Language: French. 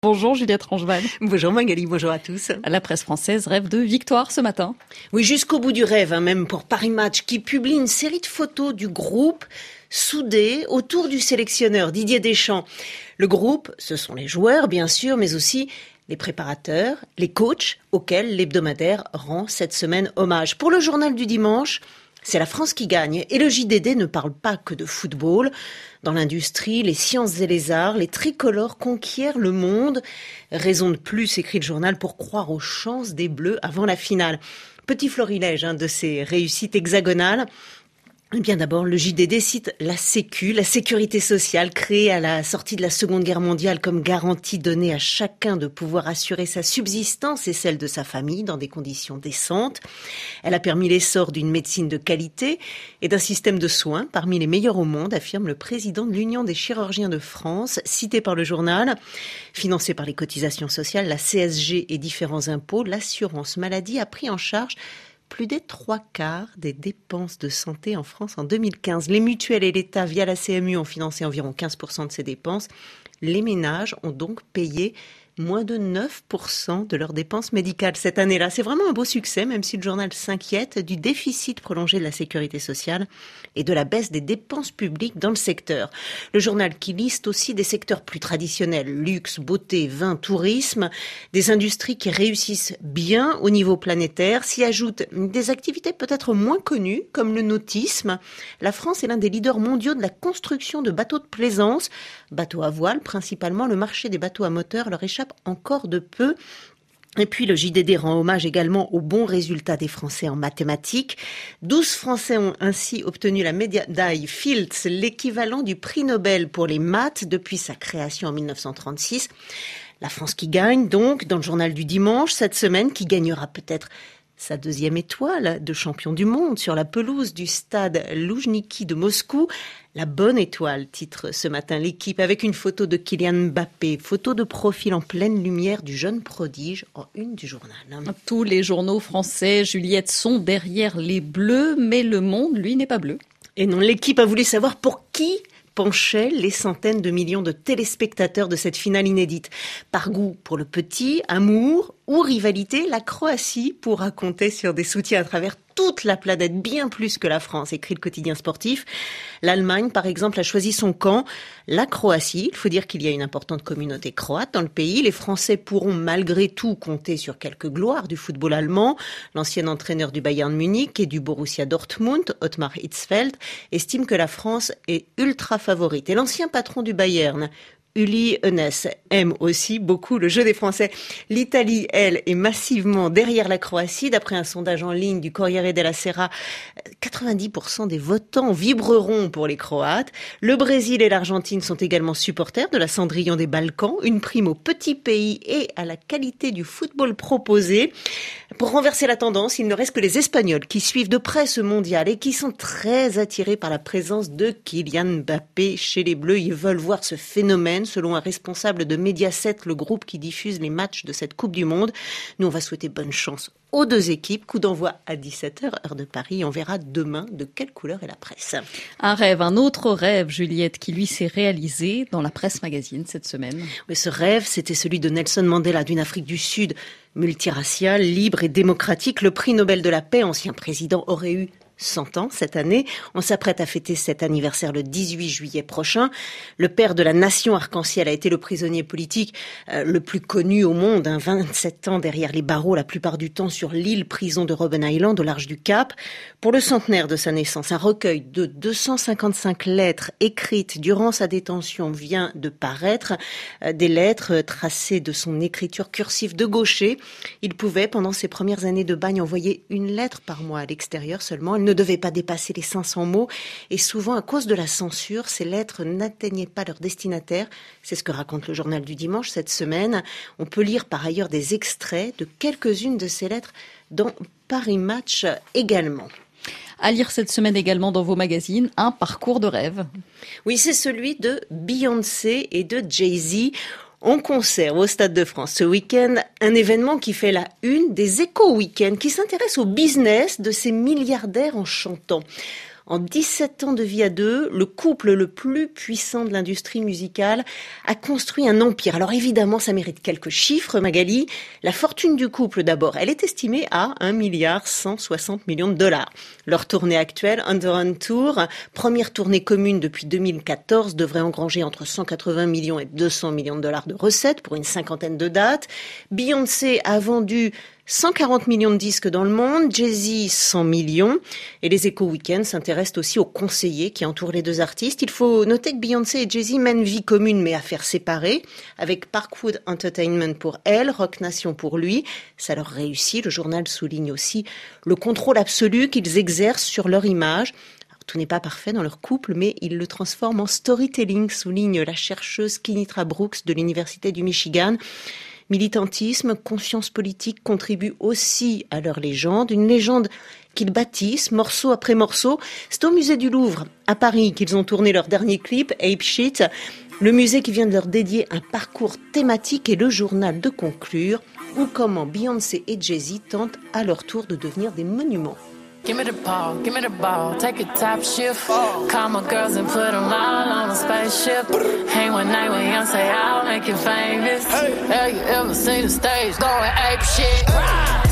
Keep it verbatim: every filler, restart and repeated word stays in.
Bonjour Juliette Rangeval. Bonjour Magali, bonjour à tous. La presse française rêve de victoire ce matin. Oui, jusqu'au bout du rêve, hein, même pour Paris Match, qui publie une série de photos du groupe soudé autour du sélectionneur Didier Deschamps. Le groupe, ce sont les joueurs bien sûr, mais aussi les préparateurs, les coachs, auxquels l'hebdomadaire rend cette semaine hommage. Pour le journal du dimanche, c'est la France qui gagne. Et le J D D ne parle pas que de football. Dans l'industrie, les sciences et les arts, les tricolores conquièrent le monde. Raison de plus, écrit le journal, pour croire aux chances des Bleus avant la finale. Petit florilège hein, de ces réussites hexagonales. Eh bien d'abord, le J D D cite la Sécu, la sécurité sociale créée à la sortie de la Seconde Guerre mondiale comme garantie donnée à chacun de pouvoir assurer sa subsistance et celle de sa famille dans des conditions décentes. Elle a permis l'essor d'une médecine de qualité et d'un système de soins parmi les meilleurs au monde, affirme le président de l'Union des chirurgiens de France, cité par le journal. Financée par les cotisations sociales, la C S G et différents impôts, l'assurance maladie a pris en charge plus des trois quarts des dépenses de santé en France en deux mille quinze. Les mutuelles et l'État, via la C M U, ont financé environ quinze pour cent de ces dépenses. Les ménages ont donc payé moins de neuf pour cent de leurs dépenses médicales cette année-là. C'est vraiment un beau succès, même si le journal s'inquiète du déficit prolongé de la sécurité sociale et de la baisse des dépenses publiques dans le secteur. Le journal qui liste aussi des secteurs plus traditionnels, luxe, beauté, vin, tourisme, des industries qui réussissent bien au niveau planétaire, s'y ajoutent des activités peut-être moins connues, comme le nautisme. La France est l'un des leaders mondiaux de la construction de bateaux de plaisance, bateaux à voile principalement. Le marché des bateaux à moteur leur échappe encore de peu. Et puis le J D D rend hommage également aux bons résultats des Français en mathématiques. douze Français ont ainsi obtenu la médaille Fields, l'équivalent du prix Nobel pour les maths depuis sa création en dix-neuf cent trente-six. La France qui gagne donc dans le journal du dimanche cette semaine, qui gagnera peut-être sa deuxième étoile de champion du monde sur la pelouse du stade Loujniki de Moscou. La bonne étoile, titre ce matin l'équipe, avec une photo de Kylian Mbappé, photo de profil en pleine lumière du jeune prodige en une du journal. Tous les journaux français, Juliette, sont derrière les Bleus, mais le monde, lui, n'est pas bleu. Et non, l'équipe a voulu savoir pour qui penchaient les centaines de millions de téléspectateurs de cette finale inédite. Par goût pour le petit, amour ou rivalité, la Croatie pourra compter sur des soutiens à travers toute la planète, bien plus que la France, écrit le quotidien sportif. L'Allemagne, par exemple, a choisi son camp. La Croatie, il faut dire qu'il y a une importante communauté croate dans le pays. Les Français pourront malgré tout compter sur quelques gloires du football allemand. L'ancien entraîneur du Bayern Munich et du Borussia Dortmund, Ottmar Hitzfeld, estime que la France est ultra favorite. Et l'ancien patron du Bayern, Uli Hoeneß, aime aussi beaucoup le jeu des Français. L'Italie, elle, est massivement derrière la Croatie. D'après un sondage en ligne du Corriere della Sera, quatre-vingt-dix pour cent des votants vibreront pour les Croates. Le Brésil et l'Argentine sont également supporters de la Cendrillon des Balkans, une prime au petit pays et à la qualité du football proposé. Pour renverser la tendance, il ne reste que les Espagnols qui suivent de près ce mondial et qui sont très attirés par la présence de Kylian Mbappé chez les Bleus. Ils veulent voir ce phénomène, selon un responsable de Mediaset, le groupe qui diffuse les matchs de cette Coupe du Monde. Nous, on va souhaiter bonne chance aux deux équipes. Coup d'envoi à dix-sept heures, heure de Paris. On verra demain de quelle couleur est la presse. Un rêve, un autre rêve, Juliette, qui lui s'est réalisé dans la presse magazine cette semaine. Oui, ce rêve, c'était celui de Nelson Mandela d'une Afrique du Sud, multiraciale, libre et démocratique. Le prix Nobel de la paix, ancien président, aurait eu cent ans cette année. On s'apprête à fêter cet anniversaire le dix-huit juillet prochain. Le père de la nation arc-en-ciel a été le prisonnier politique euh, le plus connu au monde, hein, vingt-sept ans derrière les barreaux, la plupart du temps sur l'île prison de Robben Island au large du Cap. Pour le centenaire de sa naissance, un recueil de deux cent cinquante-cinq lettres écrites durant sa détention vient de paraître. Euh, des lettres tracées de son écriture cursive de gaucher. Il pouvait, pendant ses premières années de bagne, envoyer une lettre par mois à l'extérieur seulement. Elle ne devait pas dépasser les cinq cents mots et souvent, à cause de la censure, ces lettres n'atteignaient pas leur destinataire. C'est ce que raconte le journal du dimanche cette semaine. On peut lire par ailleurs des extraits de quelques-unes de ces lettres dans Paris Match également. À lire cette semaine également dans vos magazines, un parcours de rêve. Oui, c'est celui de Beyoncé et de Jay-Z. En concert au Stade de France ce week-end, un événement qui fait la une des Échos Week-end, qui s'intéresse au business de ces milliardaires en chantant. En dix-sept ans de vie à deux, le couple le plus puissant de l'industrie musicale a construit un empire. Alors évidemment, ça mérite quelques chiffres, Magali. La fortune du couple d'abord, elle est estimée à un milliard cent soixante millions de dollars. Leur tournée actuelle, Underground Tour, première tournée commune depuis deux mille quatorze, devrait engranger entre cent quatre-vingts millions et deux cents millions de dollars de recettes pour une cinquantaine de dates. Beyoncé a vendu cent quarante millions de disques dans le monde, Jay-Z cent millions. Et les Échos Week-end s'intéressent aussi aux conseillers qui entourent les deux artistes. Il faut noter que Beyoncé et Jay-Z mènent vie commune mais affaires séparées, avec Parkwood Entertainment pour elle, Roc Nation pour lui. Ça leur réussit. Le journal souligne aussi le contrôle absolu qu'ils exercent sur leur image. Tout n'est pas parfait dans leur couple, mais ils le transforment en storytelling, souligne la chercheuse Kinitra Brooks de l'Université du Michigan. Militantisme, conscience politique contribuent aussi à leur légende, une légende qu'ils bâtissent morceau après morceau. C'est au musée du Louvre, à Paris, qu'ils ont tourné leur dernier clip, Ape Shit. Le musée qui vient de leur dédier un parcours thématique et le journal de conclure, ou comment Beyoncé et Jay-Z tentent à leur tour de devenir des monuments. Give me the ball, give me the ball, take a top shift. Call my girls and put them all on a spaceship. Hang one night with Beyonce, I'll make you famous. Have you ever seen the stage going ape shit?